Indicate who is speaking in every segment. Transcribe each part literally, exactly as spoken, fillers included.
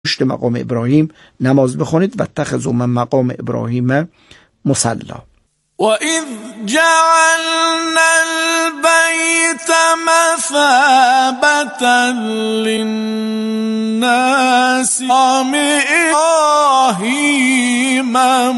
Speaker 1: پشت مقام ابراهیم نماز بخونید و اتخذوا من مقام ابراهیم مصلی.
Speaker 2: وَإِذْ جَعَلْنَا الْبَيْتَ مَثَابَةً لِلنَّاسِ وَمِنْ إِبْرَاهِیمَ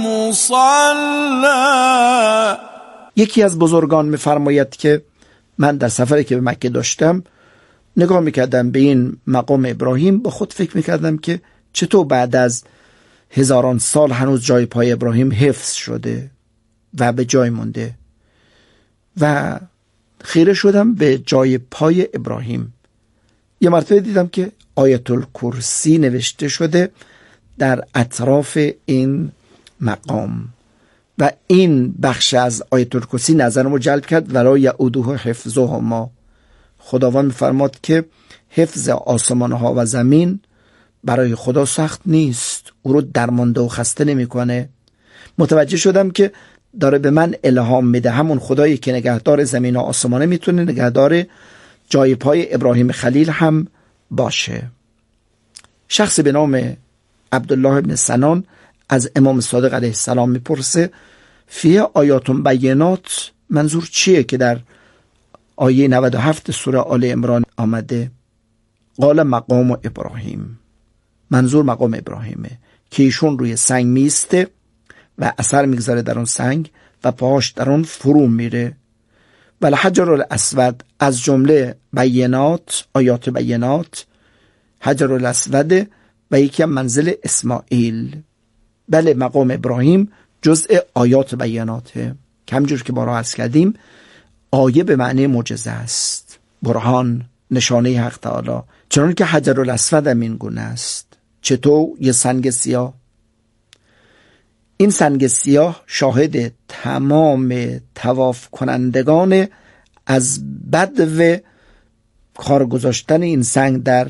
Speaker 2: مُصَلًّى.
Speaker 1: یکی از بزرگان می‌فرماید که من در سفری که به مکه داشتم نگاه می‌کردم به این مقام ابراهیم، با خود فکر می‌کردم که چطور بعد از هزاران سال هنوز جای پای ابراهیم حفظ شده و به جای مونده. و خیره شدم به جای پای ابراهیم. یه مرتبه دیدم که آیت الکرسی نوشته شده در اطراف این مقام و این بخش از آیت الکرسی نظرمو جلب کرد. ولا یعوده حفظهما. خداوند می‌فرماد که حفظ آسمان ها و زمین برای خدا سخت نیست، او رو درمانده و خسته نمی‌کنه. متوجه شدم که داره به من الهام میده همون خدایی که نگهدار زمین و آسمانه میتونه نگهدار جای پای ابراهیم خلیل هم باشه. شخصی به نام عبدالله ابن سنان از امام صادق علیه السلام میپرسه فی آیات بینات منظور چیه که در آیه نود و هفت سوره آل عمران آمده؟ قال مقام ابراهیم. منظور مقام ابراهیمه که ایشون روی سنگ میسته و اثر میگذاره در اون سنگ و پاهاش در اون فرو میره. ولی حجر الاسود از جمله بینات، آیات بینات، حجر الاسود و یکی منزل اسماعیل. بله مقام ابراهیم جزء آیات بیناته که همجور که بارها عرض کردیم آیه به معنی معجزه است، برهان، نشانه حق تعالی. چنان که حجر الاسود هم این گونه است. چطور؟ یه سنگ سیاه. این سنگ سیاه شاهد تمام طواف کنندگان از بدو کار گذاشتن این سنگ در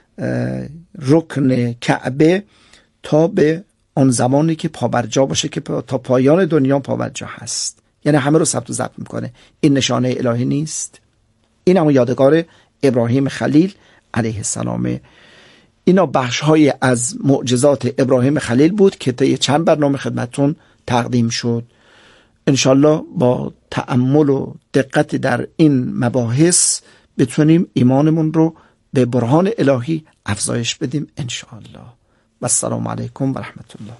Speaker 1: رکن کعبه تا به آن زمانی که پابرجا باشه که تا پایان دنیا پابرجا هست. یعنی همه رو ثبت و ضبط میکنه. این نشانه الهی نیست؟ این هم یادگار ابراهیم خلیل علیه السلام. اینا بخش‌های از معجزات ابراهیم خلیل بود که طی چند برنامه خدمتون تقدیم شد. انشالله با تأمل و دقت در این مباحث بتونیم ایمانمون رو به برهان الهی افزایش بدیم انشالله. و السلام علیکم و رحمت الله.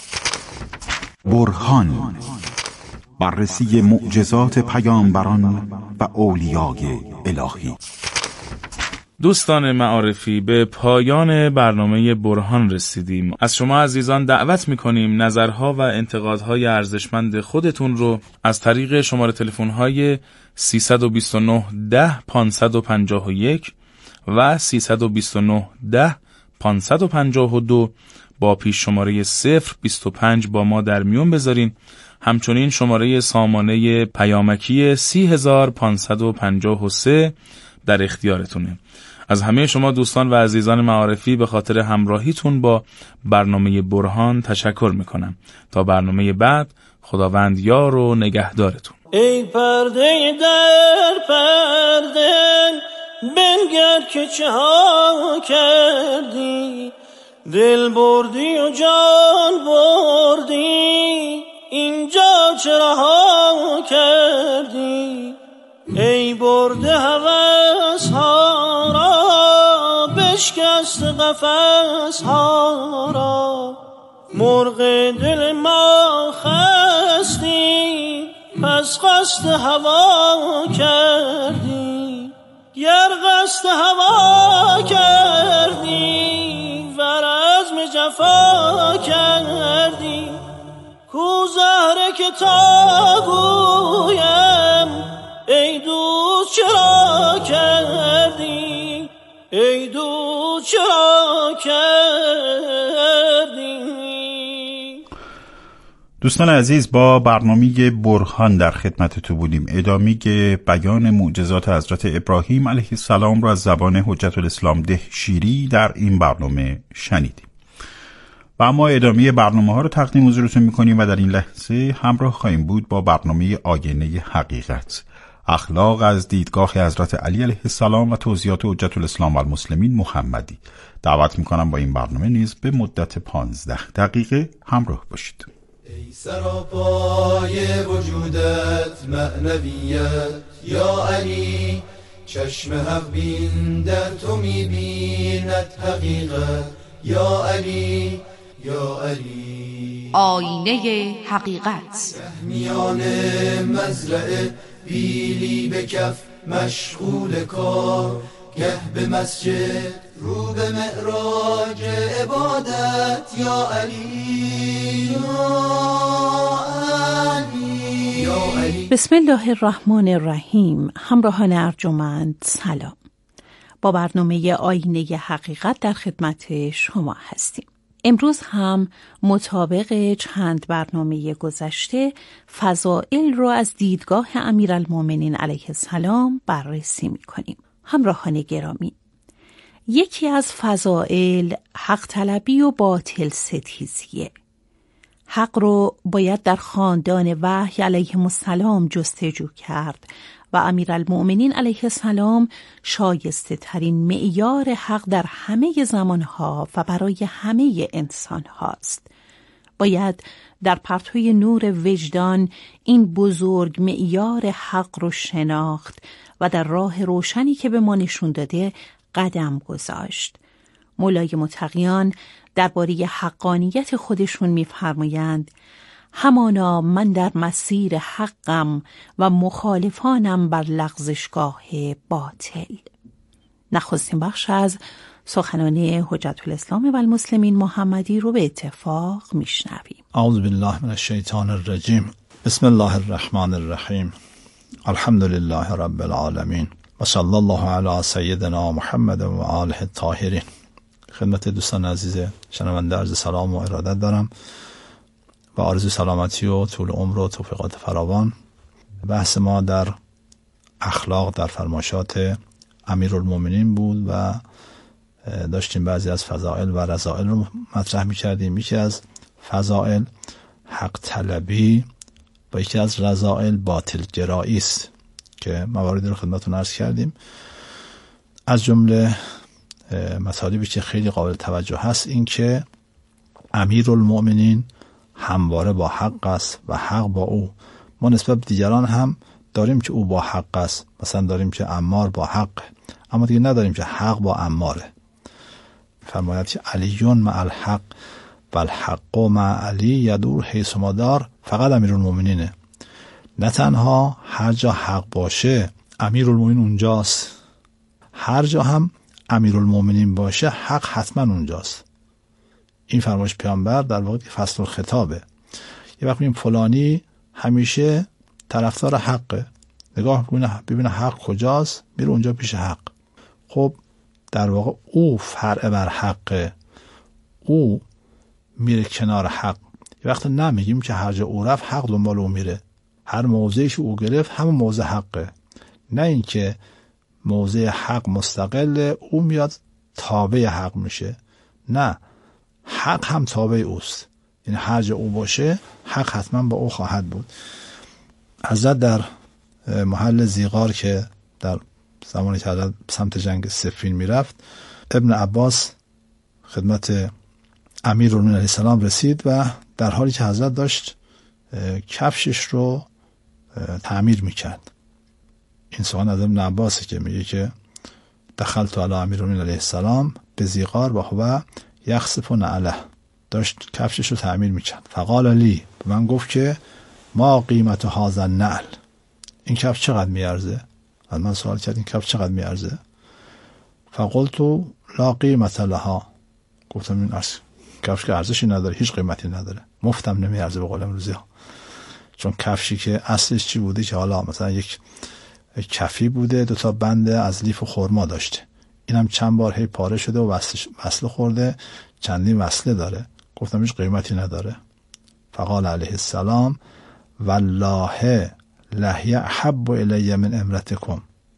Speaker 3: برهان، بررسی معجزات پیامبران و اولیای الهی.
Speaker 4: دوستان معارفی، به پایان برنامه برهان رسیدیم. از شما عزیزان دعوت می‌کنیم نظرها و انتقادهای ارزشمند خودتون رو از طریق شماره تلفن‌های سیصد و بیست و نه ده پانصد و پنجاه و یک و سیصد و بیست و نه ده پانصد و پنجاه و دو با پیش شماره صفر بیست و پنج با ما در میون بذارین. همچنین شماره سامانه پیامکی سی هزار پانصد و پنجاه و سه در اختیارتونه. از همه شما دوستان و عزیزان معارفی به خاطر همراهیتون با برنامه برهان تشکر میکنم. تا برنامه بعد، خداوند یار و نگهدارتون.
Speaker 5: ای پرده در پرده بنگر که چه ها کردی، دل بردی و جان بردی، اینجا چرا ها کردی؟ ای برده هوس ها را، بشکست قفس ها را، مرغ دل ما خستی، پس قصد هوا کردی. گر قصد هوا کردی، ور عزم جفا کردی، کو زهره که تا گویم ای دوست چرا کردی، ای دوست چرا کردی.
Speaker 3: دوستان عزیز، با برنامه برهان در خدمتتون بودیم. ادامه بیان معجزات حضرت ابراهیم علیه السلام را از زبان حجت الاسلام ده شیری در این برنامه شنیدیم و اما ادامه برنامه ها رو تقدیم حضورتون میکنیم و در این لحظه همراه خواهیم بود با برنامه آینه حقیقت. اخلاق از دیدگاه حضرت علی علیه السلام و توضیحات حجت الاسلام و المسلمین محمدی. دعوت میکنم با این برنامه نیز به مدت پانزده دقیقه همراه باشید.
Speaker 6: ای سراپای وجودت معنویت یا علی، چشم حق بین در تو میبیند حقیقت یا علی یا علی.
Speaker 7: آینه حقیقت
Speaker 6: میان مزرعه بیلی به کف مشغول کار، گه به مسجد رو به معراج عبادت یا علی یا علی یا علی.
Speaker 8: بسم الله الرحمن الرحیم. همراهان ارجمند سلام. با برنامه آینه حقیقت در خدمت شما هستیم. امروز هم مطابق چند برنامه گذشته فضائل را از دیدگاه امیرالمومنین علیه السلام بررسی می‌کنیم. همراهان گرامی، یکی از فضائل حق طلبی و باطل ستیزیه. حق رو باید در خاندان وحی علیه السلام جستجو کرد و امیرالمومنین علیه السلام شایسته ترین معیار حق در همه زمانها و برای همه انسان هاست. باید در پرتوی نور وجدان این بزرگ معیار حق رو شناخت و در راه روشنی که به ما نشون داده قدم گذاشت. مولای متقیان درباره حقانیت خودشون می‌فرمایند: همانا من در مسیر حقم و مخالفانم بر لغزشگاه باطل. نخستین بخش از سخنان حجت الاسلام و المسلمین محمدی رو به اتفاق میشنویم.
Speaker 9: اعوذ بالله من الشیطان الرجیم. بسم الله الرحمن الرحیم. الحمد لله رب العالمین و صلی الله علی سیدنا محمد و آله الطاهرین. خدمت دوستان عزیز شنونده عرض سلام و ارادت دارم و آرزوی سلامتی و طول عمر و توفیقات فراوان. بحث ما در اخلاق در فرمایشات امیرالمومنین بود و داشتیم بعضی از فضائل و رذائل رو مطرح می‌کردیم. یکی از فضائل حق طلبی و یکی از رذائل باطل گرایی است که مواردی رو خدمتتون عرض کردیم. از جمله مطالبی که خیلی قابل توجه هست این که امیرالمومنین همواره با حق است و حق با او. ما نسبت به دیگران هم داریم که او با حق است، مثلا داریم که عمار با حق، اما دیگه نداریم که حق با عماره. فرماید که علیون مع الحق و الحق مع علی یدور حیث ما دار. فقط امیرالمومنینه، نه تنها هر جا حق باشه امیرالمومنین اونجاست، هر جا هم امیرالمومنین باشه حق حتما اونجاست. این فرمایش پیامبر در واقع فصل الخطابه. یه وقت میگیم فلانی همیشه طرفدار حقه، نگاه کنه ببینه حق کجاست، میره اونجا پیش حق. خب در واقع او فرع بر حقه، او میره کنار حق. یه وقت نمیگیم که هر جا او رفت حق دنبال او میره، هر موضعش او گرفت همون موضع حقه، نه اینکه موضع حق مستقل او میاد تابع حق میشه. نه، حق هم تابع اوست، یعنی هر جا او باشه حق حتما با او خواهد بود. حضرت در محل زیغار که در زمانی که حضرت سمت جنگ صفین میرفت، ابن عباس خدمت امیرالمومنین علیه السلام رسید و در حالی که حضرت داشت کفشش رو تعمیر میکرد. این سخن از ابن عباس که میگه که دخلت علی امیرالمومنین علیه السلام به زیغار و هو یخسف نعله، داشت کفشش رو تعمیر میکرد. فقال لی، من گفت که ما قیمت هذا النعل، این کفش چقدر میارزه؟ از من سوال کرد این کفش چقدر میارزه؟ فقلت لا قیمت لها، گفتم این کفش که ارزشی نداره، هیچ قیمتی نداره، مفتم نمیارزه به قول امروزی ها. چون کفشی که اصلش چی بوده که حالا مثلا یک کفی بوده، دو تا بند از لیف و خرما داشته، اینم چند بار هی پاره شده و وصله خورده، چندین وصله داره. گفتم هیچ قیمتی نداره. فقال علیه السلام والله لهی احب الی من امرتکم،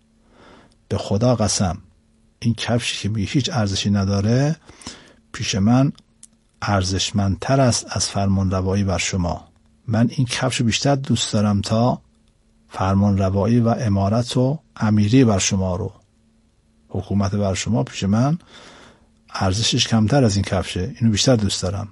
Speaker 9: به خدا قسم این کفشی که میگه هیچ ارزشی نداره پیش من ارزشمندتر است از فرمان روایی بر شما. من این کفش بیشتر دوست دارم تا فرمان روایی و امارت و امیری بر شما رو، حکومت بر شما پیش من ارزشش کمتر از این کفشه، اینو بیشتر دوست دارم.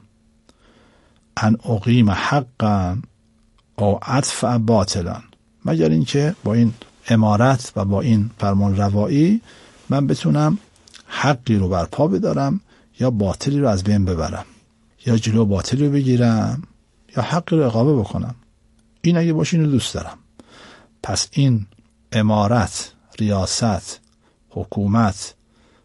Speaker 9: ان اقیم حقا او ادفع باطلا، مگر اینکه با این امارت و با این فرمان روایی من بتونم حقی رو برپا بدارم یا باطلی رو از بین ببرم، یا جلو باطلی رو بگیرم یا حقی رو اقامه بکنم. این اگه باشه اینو دوست دارم. پس این امارت، ریاست، حکومت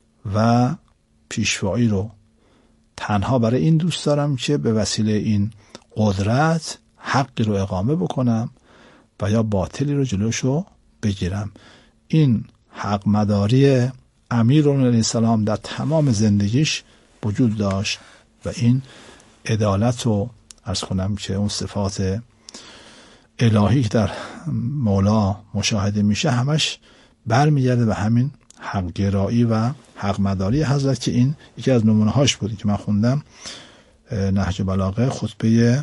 Speaker 9: و پیشوایی رو تنها برای این دوست دارم که به وسیله این قدرت حقی رو اقامه بکنم و یا باطلی رو جلوشو بگیرم. این حق مداری امیر علیه السلام در تمام زندگیش وجود داشت و این عدالت رو عرض کنم که اون صفات الهی که در مولا مشاهده میشه همش برمیگرده به همین حق گرایی و حق مداری حضرت، که این یکی از نمونه هاش بود که من خوندم. نهج بلاغه خطبه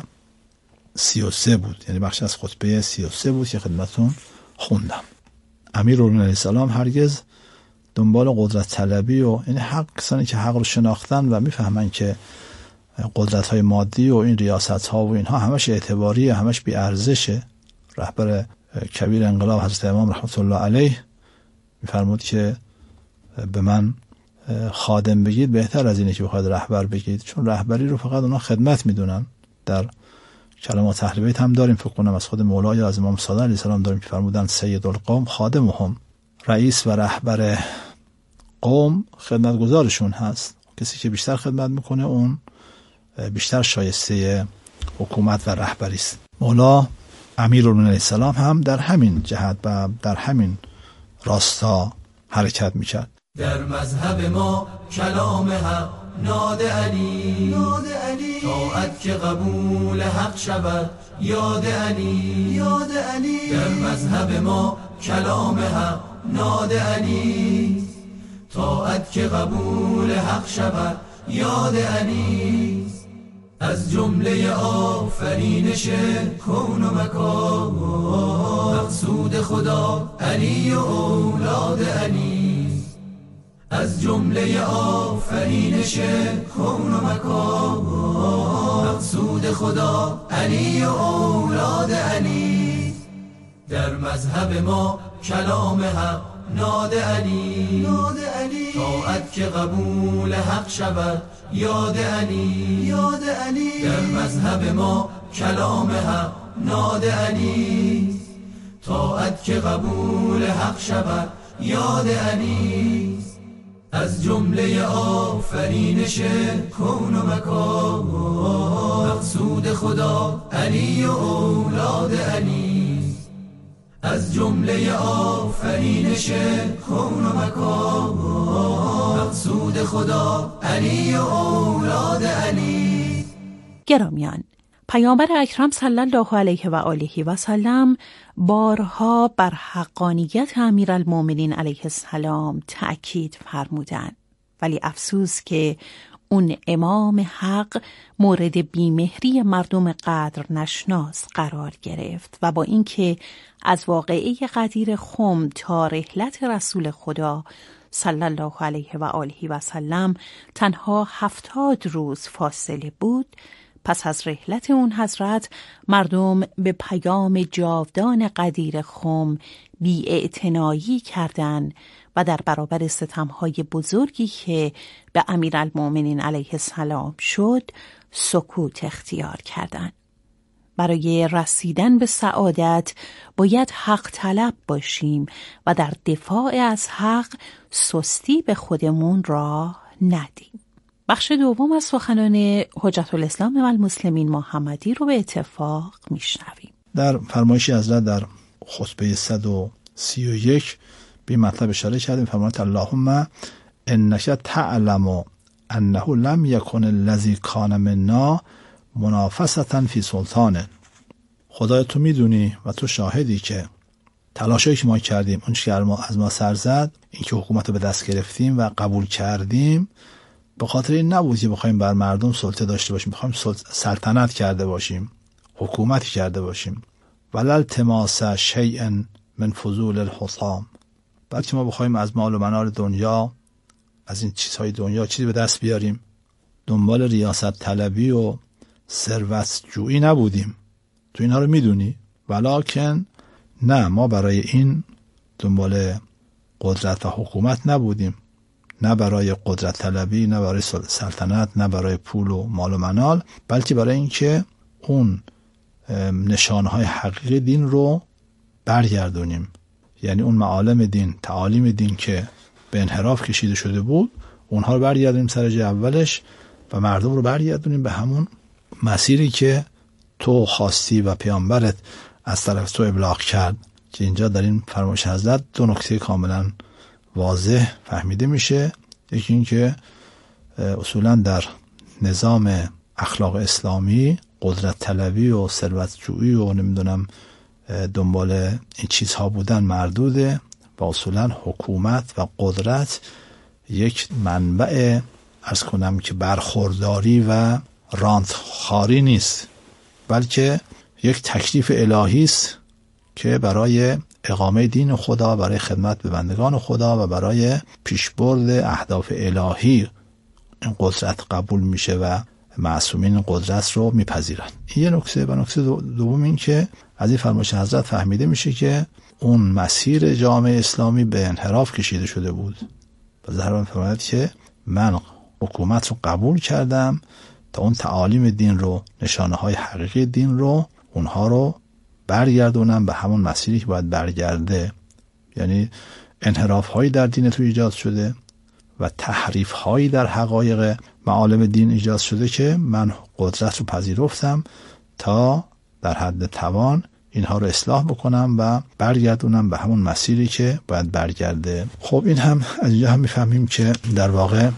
Speaker 9: سی و سه بود، یعنی بخش از خطبه سی و سه بود که خدمتون خوندم. امیر علیه السلام هرگز دنبال قدرت طلبی و این حق، کسانی که حق رو شناختن و میفهمن که قدرت های مادی و این ریاست ها و اینها همش اعتباریه، همش بی ارزشه. رهبر کبیر انقلاب حضرت امام رحمت الله علیه میفرمود که به من خادم بگید بهتر از اینه که بخواید رهبر بگید، چون رهبری رو فقط اونا خدمت میدونن. در کلمات اهل بیت هم داریم، فکر کنم از خود مولا یا از امام صادق علیه السلام داریم که فرمودن سید القوم خادمهم، رئیس و رهبر قوم خدمتگزارشون هست. کسی که بیشتر خدمت میکنه اون بیشتر شایسته حکومت و رهبری است. مولا امیر علیه السلام هم در همین جهت و در همین راستا حرکت میکرد.
Speaker 6: در مذهب ما کلام حق ناد علی، ناد علی طاعت که قبول حق شود یاد علی، یاد علی در مذهب ما کلام حق ناد علی، طاعت که قبول حق شود یاد علی. از جمله آفرینش کون و مکان مقصود خدا علی و اولاد علی. از جمله آفرینش کون و مکان مقصود خدا علی و اولاد علی. در مذهب ما کلام حق ناد علی، ناد علی طاعت که قبول حق شود یاد علی، یاد علی در مذهب ما کلام حق ناد علی، طاعت که قبول حق شود یاد علی. از جمله آفرینش کون و مکان مقصود خدا علی و اولاد علی. از جمله آفرینش کون و مکان مقصود خدا علی و اولاد علی.
Speaker 8: گرامیان، پیامبر اکرم صلی الله علیه و آله و سلم بارها بر حقانیت امیرالمومنین علیه السلام تأکید فرمودند، ولی افسوس که اون امام حق مورد بیمهری مردم قدر نشناس قرار گرفت و با اینکه از واقعه غدیر خم تا رحلت رسول خدا صلی الله علیه و آله و سلم تنها هفتاد روز فاصله بود، پس از رحلت اون حضرت مردم به پیام جاودان غدیر خم بی‌اعتنایی کردند و در برابر ستمهای بزرگی که به امیرالمومنین علیه السلام شد سکوت اختیار کردند. برای رسیدن به سعادت باید حق طلب باشیم و در دفاع از حق سستی به خودمون راه ندیم. بخش دوم از سخنان حجت الاسلام و المسلمین محمدی رو به اتفاق میشنویم.
Speaker 9: در فرمایشی حضرت در خطبه صد و سی و یک به مطلب اشاره کردیم. فرمایت اللهم انک تعلم انه لم یکن الذی کان منا منافسة فی سلطان. خدای تو میدونی و تو شاهدی که تلاشایی که ما کردیم، اون چیزی که ما از ما سر زد، این که حکومت رو به دست گرفتیم و قبول کردیم، به خاطر این نبود که بخوایم بر مردم سلطه داشته باشیم، بخوایم سلطنت کرده باشیم، حکومتی کرده باشیم، ولا التماس شیء من فضول الحطام. بلکه ما بخوایم از مال و منال دنیا، از این چیزهای دنیا چیزی به دست بیاریم. دنبال ریاست طلبی و ثروت جویی نبودیم، تو اینها رو میدونی. ولکن نه، ما برای این دنبال قدرت و حکومت نبودیم، نه برای قدرت طلبی، نه برای سلطنت، نه برای پول و مال و منال، بلکه برای اینکه اون نشانهای حقیقی دین رو برگردونیم. یعنی اون معالم دین، تعالیم دین که به انحراف کشیده شده بود، اونها رو برگردونیم سر جای اولش و مردم رو برگردونیم به همون مسیری که تو خواستی و پیامبرت از طرف تو ابلاغ کرد. که اینجا در این فرمایش حضرت دو نکته کاملا واضح فهمیده میشه. یکی این که اصولا در نظام اخلاق اسلامی قدرت طلبی و ثروت جویی و نمیدونم دنبال این چیزها بودن مردوده و اصولا حکومت و قدرت یک منبع عرض کنم که برخورداری و رانتخاری نیست، بلکه یک تکلیف الهی است که برای اقامه دین خدا، برای خدمت به بندگان خدا و برای پیشبرد اهداف الهی این قدرت قبول میشه و معصومین قدرت رو میپذیرن. این یه نکته. و نکته دوم این که از این فرمایش حضرت فهمیده میشه که اون مسیر جامعه اسلامی به انحراف کشیده شده بود. و ظاهرا فرماید که من حکومت رو قبول کردم تا اون تعالیم دین رو، نشانه های حقیقی دین رو، اونها رو برگردونم به همون مسیری که باید برگرده. یعنی انحراف هایی در دین تو ایجاد شده و تحریف هایی در حقایق معالم دین ایجاد شده که من قدرت رو پذیرفتم تا در حد توان اینها رو اصلاح بکنم و برگردونم به همون مسیری که باید برگرده. خب این هم از اینجا هم میفهمیم که در واقع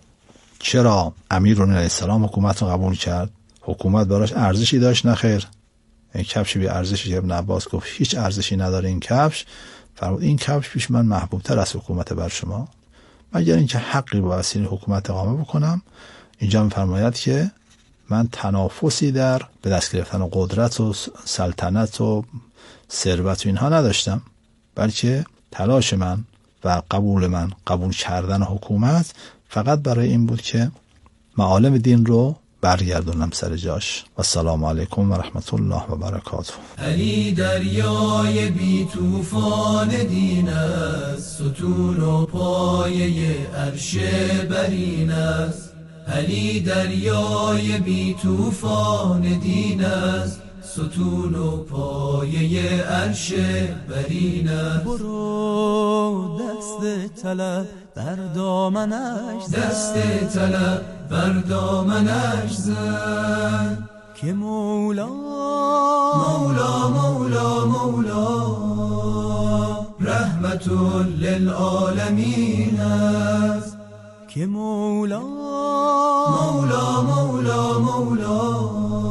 Speaker 9: چرا امیرالمومنین علیه السلام حکومت رو قبول کرد. حکومت براش ارزشی داشت؟ نه خیر. این کفش بی ارزشی، ابن عباس گفت هیچ ارزشی نداره این کفش. فرمود این کفش پیش من محبوب تر از حکومت بر شما، مگر اینکه حقی با وسیله حکومت اقامه بکنم. اینجا می‌فرماید که من تنافسی در به دست گرفتن قدرت و سلطنت و ثروت و اینها نداشتم، بلکه تلاش من و قبول من، قبول کردن حکومت فقط برای این بود که معالم دین رو برگردونم سر جاش. و السلام علیکم و رحمت الله و برکاته.
Speaker 6: علی دریای بی طوفان دین است، ستون و پایه عرش برین است. علی دریای بی طوفان دین است، ستون و پایه عرش برین است.
Speaker 10: برو دست طلب بر دامنش زن،
Speaker 6: دست طلب بر دامنش زن،
Speaker 10: که مولا
Speaker 6: مولا مولا مولا رحمت للعالمین است.
Speaker 10: که مولا
Speaker 6: مولا مولا مولا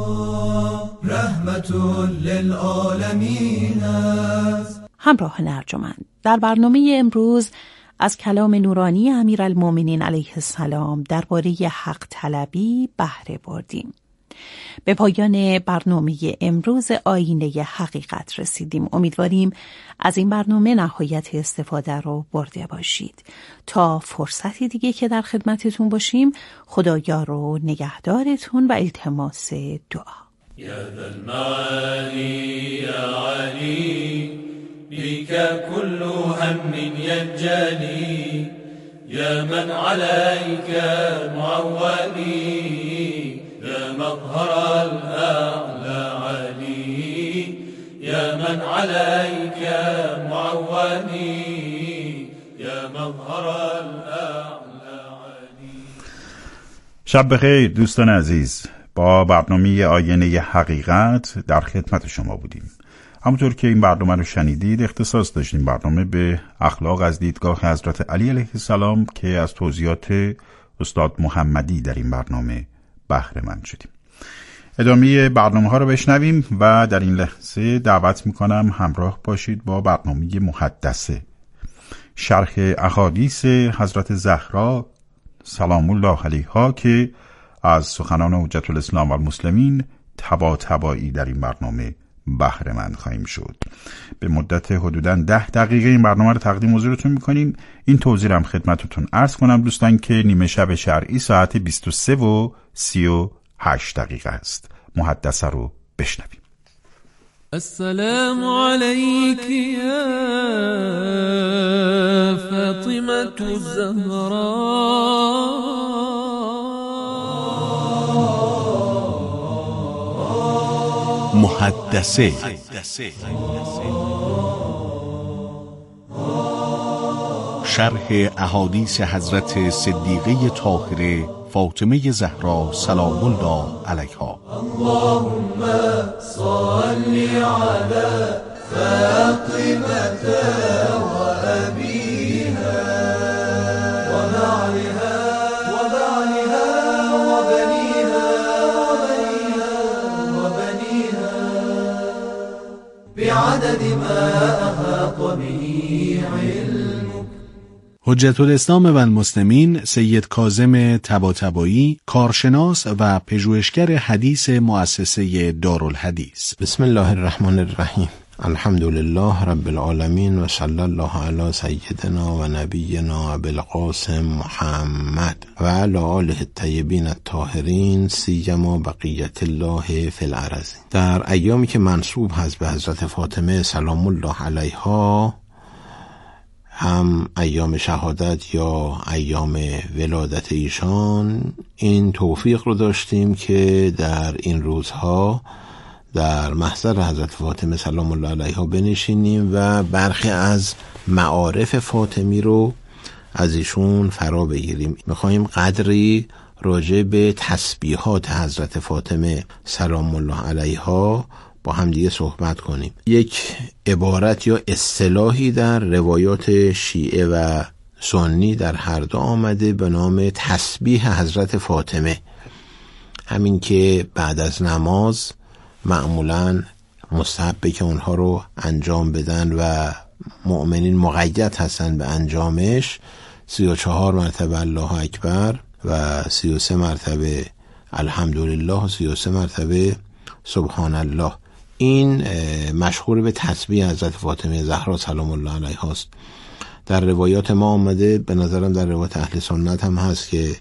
Speaker 6: رحمت للعالمین است.
Speaker 8: همراهان ارجمند، در برنامه امروز از کلام نورانی امیرالمومنین علیه السلام درباره حق طلبی بهره بردیم. به پایان برنامه امروز آینه حقیقت رسیدیم. امیدواریم از این برنامه نهایت استفاده رو برده باشید. تا فرصتی دیگه که در خدمتتون باشیم، خدایار و نگهدارتون و التماس دعا.
Speaker 2: یا ذا المعانی یا علی بك كل هم ينجلي، يا من عليك معولي، يا مظهر الأعلى علي، يا من عليك معولي، يا مظهر الأعلى علي.
Speaker 3: شب بخیر دوستان عزیز، با برنامه آینه حقیقت در خدمت شما بودیم. همونطور که این برنامه رو شنیدید، اختصاص داشتیم برنامه به اخلاق از دیدگاه حضرت علی علیه السلام که از توضیحات استاد محمدی در این برنامه بهره مند شدیم. ادامه برنامه ها رو بشنویم و در این لحظه دعوت میکنم همراه باشید با برنامه محدثه، شرح احادیث حضرت زهرا سلام الله علیها که از سخنان حجت الاسلام و المسلمین تبا تبایی در این برنامه بهره مند خواهیم شد. به مدت حدوداً ده دقیقه این برنامه رو تقدیم حضورتون میکنیم. این توضیح هم خدمتتون عرض کنم دوستان که نیمه شب شرعی ساعت بیست و سه و سی و هشت دقیقه است. محدثه رو بشنویم.
Speaker 11: السلام عليك يا فاطمة الزهراء
Speaker 12: محدثه شرح احادیث حضرت صدیقه طاهره فاطمه زهرا سلام الله علیها.
Speaker 6: اللهم صل على فاطمة وأبيها وبعلها وبعلها وبنيها وبنيها وبنيها بعدد ما أحاط به علمك.
Speaker 12: حجت الاسلام و المسلمین سید کاظم طباطبایی، کارشناس و پژوهشگر حدیث مؤسسه دارالحدیث.
Speaker 13: بسم الله الرحمن الرحیم. الحمد لله رب العالمین و صلی الله علی سیدنا و نبینا ابوالقاسم محمد و علی آله الطیبین الطاهرین سیما بقیت الله فی الارض. در ایامی که منسوب هست به حضرت فاطمه سلام الله علیها، هم ایام شهادت یا ایام ولادت ایشان، این توفیق رو داشتیم که در این روزها در محضر حضرت فاطمه سلام الله علیها بنشینیم و برخی از معارف فاطمی رو از ایشون فرا بگیریم. میخواییم قدری راجع به تسبیحات حضرت فاطمه سلام الله علیها با هم دیگه صحبت کنیم. یک عبارت یا اصطلاحی در روایات شیعه و سنی در هر دو آمده به نام تسبیح حضرت فاطمه. همین که بعد از نماز معمولاً مستحبه که اونها رو انجام بدن و مؤمنین مقید هستن به انجامش. سی و چهار مرتبه الله اکبر و سی و سه مرتبه الحمدلله و سی و سه مرتبه سبحان الله. این مشهور به تسبیح حضرت فاطمه زهرا سلام الله علیها است. در روایات ما آمده، به نظرم در روایات اهل سنت هم هست که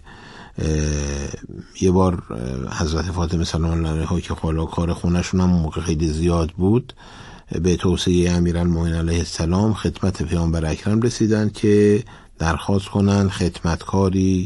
Speaker 13: یه بار حضرت فاطمه سلام الله علیها که حالا کار خونشون هم موقع خیلی زیاد بود، به توصیه امیرالمومنین علیه السلام خدمت پیامبر اکرم رسیدن که درخواست کنن خدمتکاری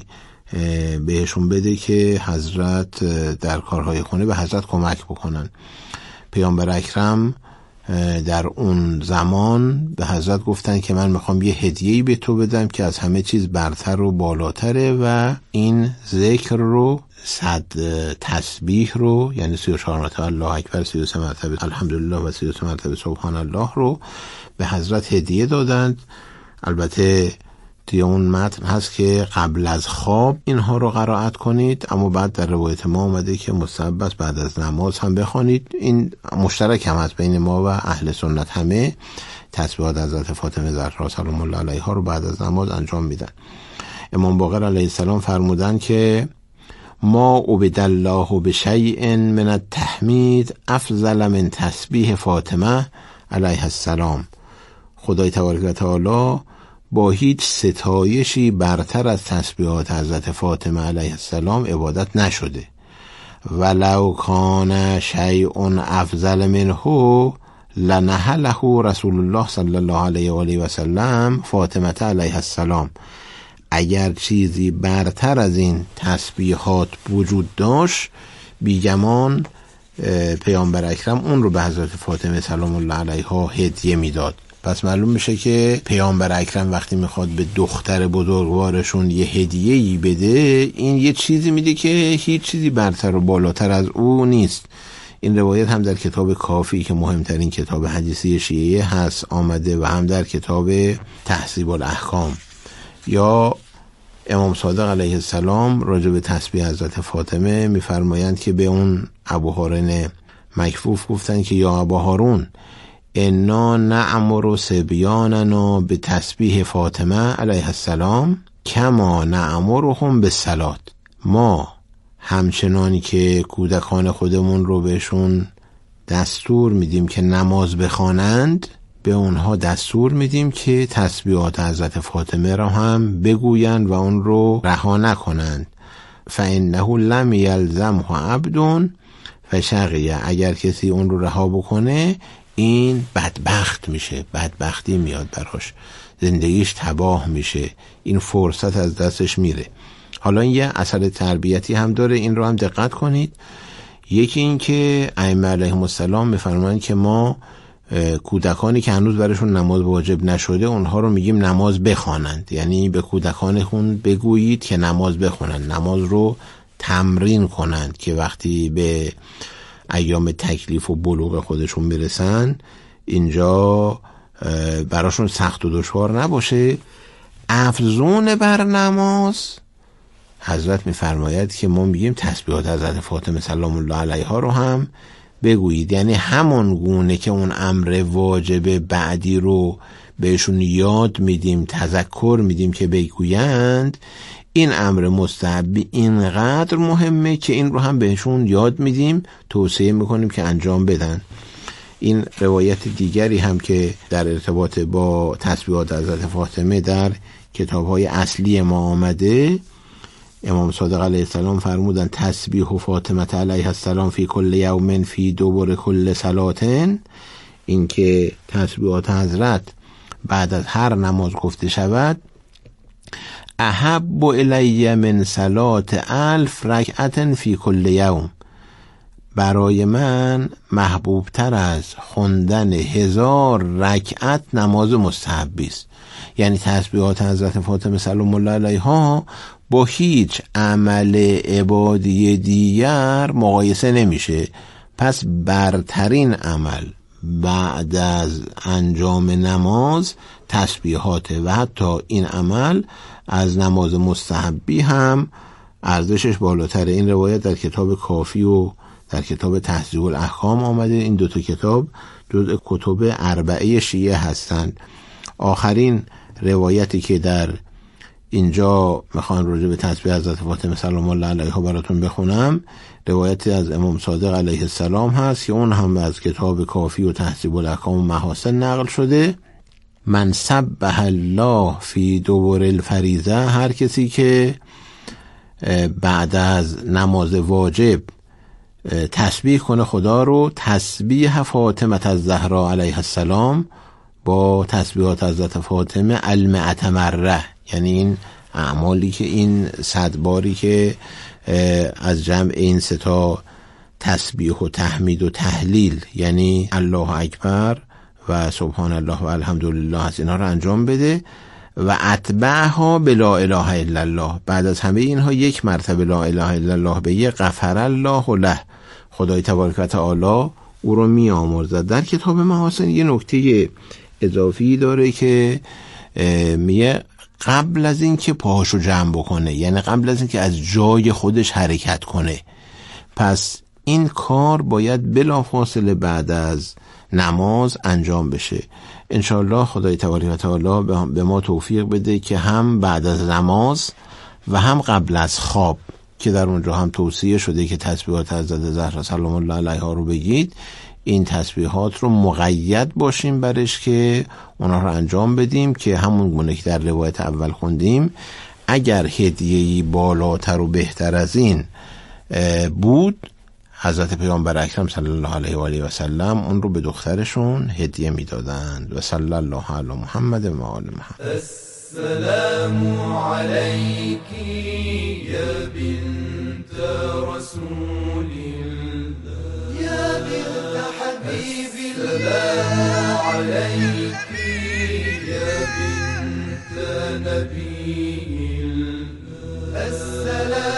Speaker 13: بهشون بده که حضرت در کارهای خونه به حضرت کمک بکنن. پیامبر اکرم در اون زمان به حضرت گفتن که من میخوام یه هدیه‌ای به تو بدم که از همه چیز برتر و بالاتره و این ذکر رو، صد تسبیح رو، یعنی سی و چهار مرتبه الله اکبر، سی و سه مرتبه الحمدلله و سی و سه مرتبه سبحان الله رو به حضرت هدیه دادند. البته توی اون متن هست که قبل از خواب اینها رو قرائت کنید، اما بعد در روایت ما آمده که مستحب است بعد از نماز هم بخوانید. این مشترک هم هست بین ما و اهل سنت، همه تسبیحات حضرت فاطمه زهرا سلام الله علیها رو بعد از نماز انجام میدن. امام باقر علیه السلام فرمودن که ما عبد الله بشیء من التحمید افضل من تسبیح فاطمه علیها السلام. خدای تبارک و تعالی با هیچ ستایشی برتر از تسبیحات حضرت فاطمه علیه السلام عبادت نشده. ولو کان شیء افضل منه لنهله رسول الله صلی الله علیه و آله و سلم فاطمه علیها السلام. اگر چیزی برتر از این تسبیحات وجود داشت، بیگمان پیامبر اکرم اون رو به حضرت فاطمه سلام الله علیها هدیه میداد. پس معلوم میشه که پیامبر اکرم وقتی میخواد به دختر بزرگوارشون یه هدیه‌ای بده، این یه چیزی میده که هیچ چیزی برتر و بالاتر از او نیست. این روایت هم در کتاب کافی که مهمترین کتاب حدیثی شیعه هست آمده و هم در کتاب تهذیب الاحکام. یا امام صادق علیه السلام راجع به تسبیح حضرت فاطمه میفرمایند که به اون ابو هارون مکفوف گفتن که یا ابو هارون انا نعمر صبیاننا به تسبیح فاطمه علیه السلام کما نعمرهم به صلات. ما همچنانی که کودکان خودمون رو بهشون دستور میدیم که نماز بخوانند، به اونها دستور میدیم که تسبیحات حضرت فاطمه را هم بگویند و اون رو رها نکنند. فإنه لم یلزمه عبد فشقیه، اگر کسی اون رو رها بکنه این بدبخت میشه، بدبختی میاد براش، زندگیش تباه میشه، این فرصت از دستش میره. حالا این یه اثر تربیتی هم داره، این رو هم دقت کنید. یکی این که ائمه علیهم السلام میفرمایند که ما کودکانی که هنوز برشون نماز واجب نشده اونها رو میگیم نماز بخوانند، یعنی به کودکانشون بگویید که نماز بخونند، نماز رو تمرین کنند که وقتی به ایام تکلیف و بلوغ خودشون میرسن اینجا براشون سخت و دشوار نباشه. افزون بر نماز حضرت میفرماید که ما میگیم تسبیحات حضرت فاطمه سلام الله علیها رو هم بگویید، یعنی همون گونه که اون امر واجب بعدی رو بهشون یاد میدیم، تذکر میدیم که بگویند، این امر مستحبی اینقدر مهمه که این رو هم بهشون یاد میدیم، توصیه میکنیم که انجام بدن. این روایت دیگری هم که در ارتباط با تسبیحات حضرت فاطمه در کتاب‌های اصلی ما آمده، امام صادق علیه السلام فرمودن تسبیح و فاطمه علیه السلام فی کل یوم فی دبر کل صلاتن، این که تسبیحات حضرت بعد از هر نماز گفته شود، احب الی من صلات الف رکعت فی کل یوم، برای من محبوب تر از خوندن هزار رکعت نماز مستحبی است. یعنی تسبیحات حضرت فاطمه سلام الله علیها با هیچ عمل عبادی دیگر مقایسه نمیشه. پس برترین عمل بعد از انجام نماز تسبیحاته و حتی این عمل از نماز مستحبی هم ارزشش بالاتره. این روایت در کتاب کافی و در کتاب تهذیب الاحکام آمده. این دو تا کتاب جزء کتب اربعه شیعه هستند. آخرین روایتی که در اینجا میخوام راجع به تسبیح حضرت فاطمه سلام الله علیها براتون بخونم، روایتی از امام صادق علیه السلام هست که اون هم از کتاب کافی و تهذیب الاحکام و محاسن نقل شده. من سبح الله فی دبر الفریضه، هر کسی که بعد از نماز واجب تسبیح کنه خدا رو، تسبیح فاطمه الزهرا علیها السلام با تسبیحات حضرت فاطمه المئة مره، یعنی این اعمالی که این صد باری که از جمع این سه تا تسبیح و تحمید و تهلیل، یعنی الله اکبر و سبحان الله و الحمدلله هست، اینا رو انجام بده و اتبعها بلا اله الا الله، بعد از همه اینها یک مرتبه لا اله الا الله بگه، غفر الله له، خدای تبارک و تعالی او رو می آمرزد. در کتاب محاسن یه نکته اضافی داره که میگه قبل از این که پاهاشو جمع بکنه، یعنی قبل از این که از جای خودش حرکت کنه، پس این کار باید بلافاصله بعد از نماز انجام بشه. انشاءالله خدای تبارک و تعالی به ما توفیق بده که هم بعد از نماز و هم قبل از خواب، که در اونجا هم توصیه شده که تسبیحات حضرت زهرا سلام الله علیها رو بگید، این تسبیحات رو مقید باشیم برش که اونا رو انجام بدیم، که همون گونه که در روایت اول خوندیم، اگر هدیه‌ای بالاتر و بهتر از این بود حضرت پیامبر اکرم صلی الله علیه و آله و سلم اون رو به دخترشون هدیه میدادند. و صلی الله علی محمد و آل محمد.
Speaker 6: السلام علیکی یا بنت رسول الله یا بنت حبیب الله علیکی یا بنت نبی الله. السلام